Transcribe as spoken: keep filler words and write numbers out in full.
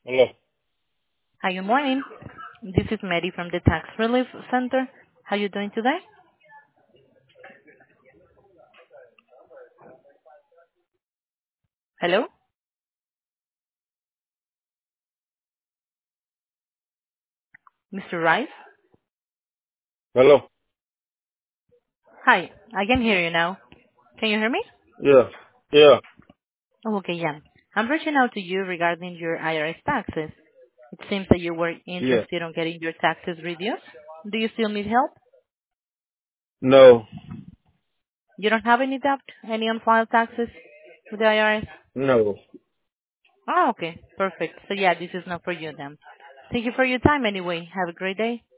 Hello. Hi, good morning. This is Mary from the Tax Relief Center. How you doing today? Hello, mister Rice? Hello. Hi, I can hear you now. Can you hear me? Yeah. Yeah. Oh, okay, yeah. I'm reaching out to you regarding your I R S taxes. It seems that you were Yeah. interested in getting your taxes reduced. Do you still need help? No. You don't have any debt, any unfiled taxes with the I R S? No. Oh, okay, perfect. So yeah, this is not for you then. Thank you for your time anyway. Have a great day.